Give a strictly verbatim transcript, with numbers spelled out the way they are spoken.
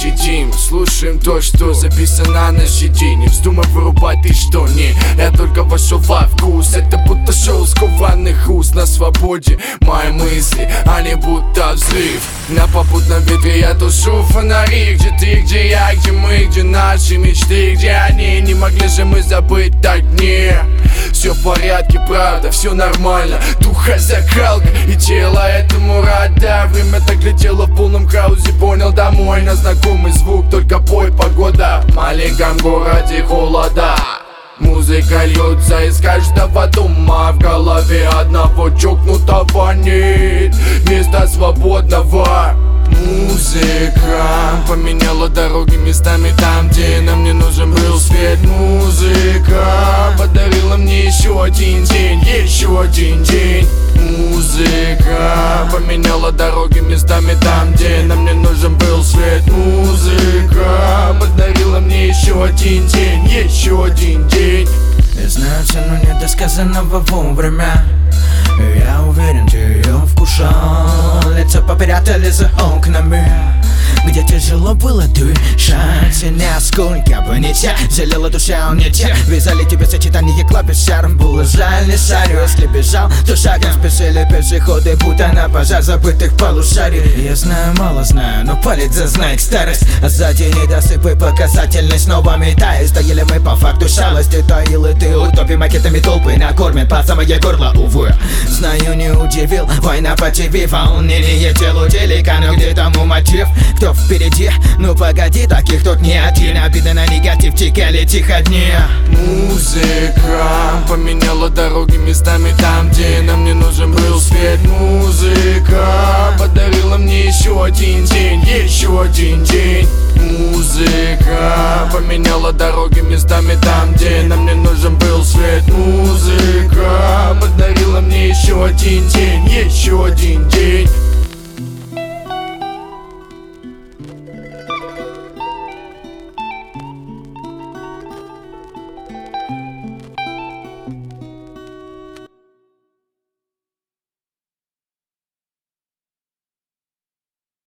щадим. Слушаем то, что записано на си ди. Не вздумай вырубать, ты что, не. Я только вошел во вкус. Это будто шоу скованных уст. На свободе мои мысли, они будто взрыв. На попутном ветре я тушу фонари. Где ты, где я, где мы, где наши мечты, где они? Не могли же мы забыть так дни. Все в порядке, правда, все нормально. Духа закалка и тело этому рада. Время так летело в полном хаосе. Понял, домой на знакомый звук. Только пой, погода в маленьком городе холода. Музыка льется из каждого дома. В голове одного чокнутого нет места свободного. Музыка поменяла дороги местами там, где нам не нужен был свет. Музыка подарила мне еще один день, еще один день. Музыка поменяла дороги местами там, где нам не нужен был свет. Музыка подарила мне еще один день, еще один день. Я знаю цену недосказанного вовремя. Я уверен, ты ее вкушал. Лица попрятали за окнами, где тяжело было дышать. И насколько бы не те, жалела душа, он не те. Вязали тебе сочетание клавиш шаром. Было жаль, не шарю, если бежал, то шагом спешили пешеходы, будто на пожар забытых полушарий. Я знаю, мало знаю, но палец зазнает старость. А сзади недосыпы показательный снова метаюсь. Стояли мы по факту шалости, таил и ты утопи макетами толпы накормят по самое горло, увы. Знаю, не удивил, война по ТВ, волнение телу телека, но где тому мотив? Кто впереди? Ну погоди, таких тут не один. Обида на негатив, текали тихо дни. Музыка поменяла дороги местами там, где нам не нужен был свет. Музыка подарила мне еще один день, еще один день. Музыка поменяла дороги местами там, где нам не нужен был свет. Музыка подарила мне еще один день.